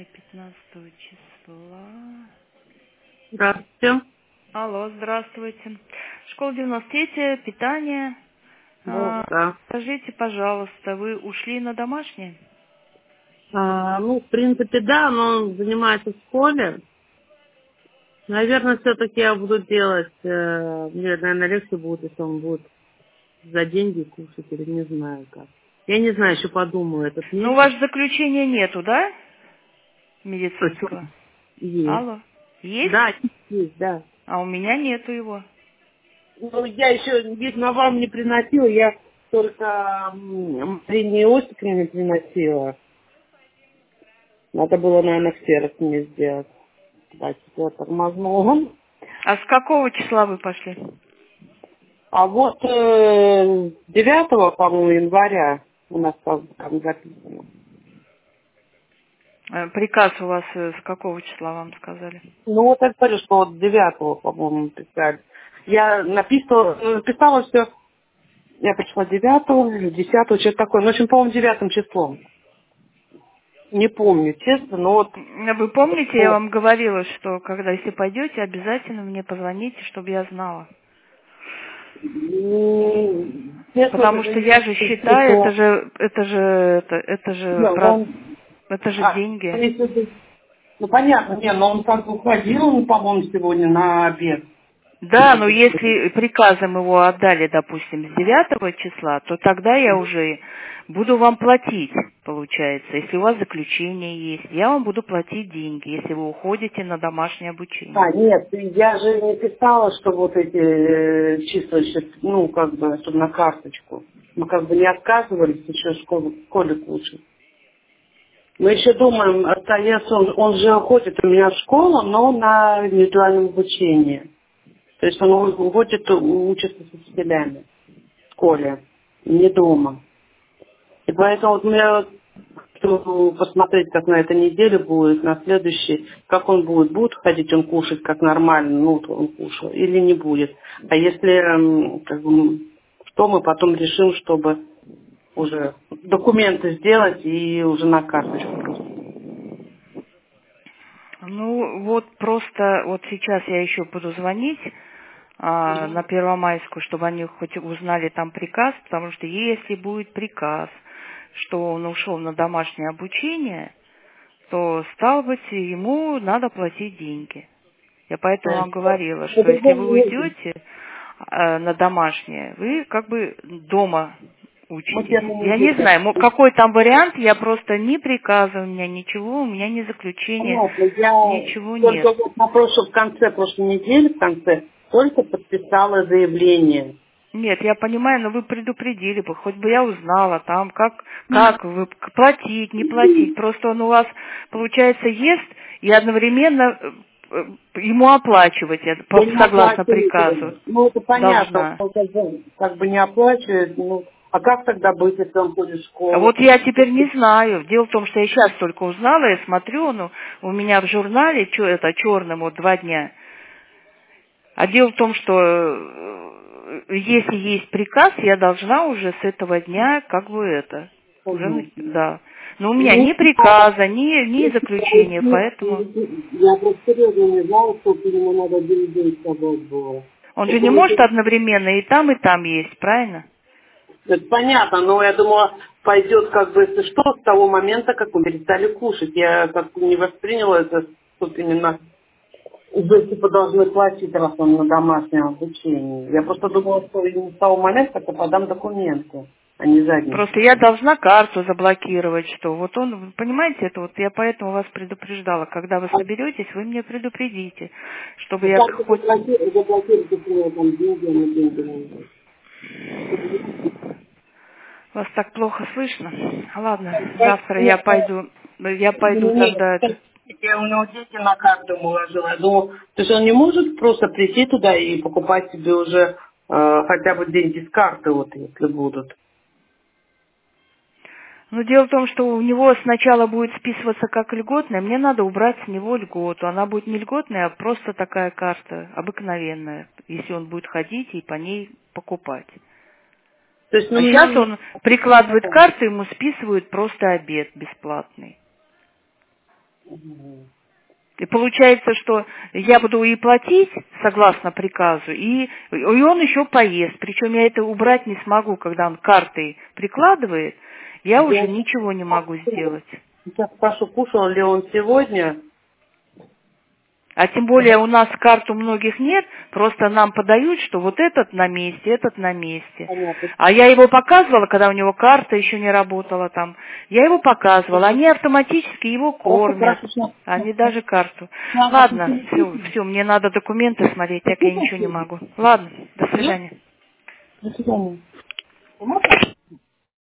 15 числа. Здравствуйте. Алло, здравствуйте. Школа 93, питание. Да. Скажите, пожалуйста, вы ушли на домашнее? В принципе, да, но он занимается в школе. Наверное, все-таки я буду делать, мне, наверное, легче будет, если он будет за деньги кушать, или не знаю как. Я не знаю, еще подумаю этот Ну, у месяц. вас заключения нету, да? Почему? Медицинского. Есть. Алло. Есть? Да, есть, да. А у меня нету его. Ну, я еще, видно, вам не приносила, я только Марине Иосифовне приносила. Надо было, наверное, ксерокс мне сделать. Так, я тормознула. А с какого числа вы пошли? А вот 9, по-моему, января у нас там записано. Приказ у вас с какого числа вам сказали? Ну вот я говорю, что вот 9, по-моему, писали. Я написала все, я пришла 9 или 10, что-то такое. Ну, в общем, по-моему, 9 числом. Не помню, честно, но вот... Вы помните, я вам говорила, что когда, если пойдете, обязательно мне позвоните, чтобы я знала. Честно Потому что говоря, я же считаю, это же деньги. ну, понятно, не, но он как бы уходил, по-моему, сегодня на обед. Да, но если приказом его отдали, допустим, с 9 числа, то тогда я уже буду вам платить, получается. Если у вас заключение есть, я вам буду платить деньги, если вы уходите на домашнее обучение. Нет, я же не писала, что вот эти числа еще, как бы, чтобы на карточку. Мы как бы не отказывались еще в школе кушать. Мы еще думаем, остается, он же ходит у меня в школу, но на индивидуальном обучении. То есть он ходит, учится с учителями в школе, не дома. И поэтому вот мне хочу посмотреть, как на этой неделе будет, на следующей, как он будет ходить он кушать, как нормально, вот он кушал, или не будет. А если, что мы потом решим, чтобы уже документы сделать и уже на карточку просто. Ну, вот просто, вот сейчас я еще буду звонить на Первомайскую, чтобы они хоть узнали там приказ, потому что если будет приказ, что он ушел на домашнее обучение, то, стало быть, ему надо платить деньги. Я поэтому вам говорила, что если вы уйдете на домашнее, вы как бы дома Мы учитесь. первый Я не неделю. знаю, какой там вариант, я просто ни приказа у меня ничего, у меня ни заключения, Понятно, я ничего нет. только вот в конце прошлой недели, только подписала заявление. Нет, я понимаю, но вы предупредили бы, хоть бы я узнала там, как вы платить, не платить. Просто он у вас, получается, ест и одновременно ему оплачивать, Я не согласно оплачиваю. приказу, Ну, это понятно, должна. он как бы не оплачивает. А как тогда быть, если он ходит в А школу? вот я теперь не знаю. Дело в том, что я сейчас только узнала, я смотрю, у меня в журнале, это черным, вот 2 дня. А дело в том, что если есть приказ, я должна уже с этого дня да. Но у меня Ну, ни приказа, ни заключения, поэтому я просто серьезно не знала, что ему надо 9 дней собой было. он же не может одновременно и там есть, правильно? Это понятно, но я думала, пойдет как бы, если что, с того момента, как мы перестали кушать. Я как не восприняла это, что именно уже типа должны платить, раз он на домашнем обучении. Я просто думала, что именно с того момента, как я подам документы, а не Просто задним. я должна карту заблокировать, что вот он, вы понимаете, это вот я поэтому вас предупреждала, когда вы соберетесь, вы мне предупредите, чтобы я Карту хоть... заблокировать, если у меня там деньги, на деньги. Вас так плохо слышно. Ладно, завтра я пойду Нет, тогда это... я у него дети на карту ему ложила. Я думала, то есть он не может просто прийти туда и покупать себе уже хотя бы деньги с карты, вот если будут. Но дело в том, что у него сначала будет списываться как льготная, мне надо убрать с него льготу. Она будет не льготная, а просто такая карта, обыкновенная, если он будет ходить и по ней покупать. То есть, А сейчас нам он прикладывает карту, ему списывают просто обед бесплатный. Мгм. И получается, что я буду и платить согласно приказу, и он еще поест. Причем я это убрать не смогу, когда он картой прикладывает, я уже Я ничего не могу сделать. сейчас спрошу, кушал ли он сегодня. А тем более у нас карт у многих нет, просто нам подают, что вот этот на месте, этот на месте. Понятно. А я его показывала, когда у него карта еще не работала там. Я его показывала, они автоматически его Хорошо, кормят. хорошо, сейчас. Они даже карту. Ладно, ты Ладно, переписывай. все, мне надо документы смотреть, так я ничего не могу. Ладно, до Нет? свидания. До свидания.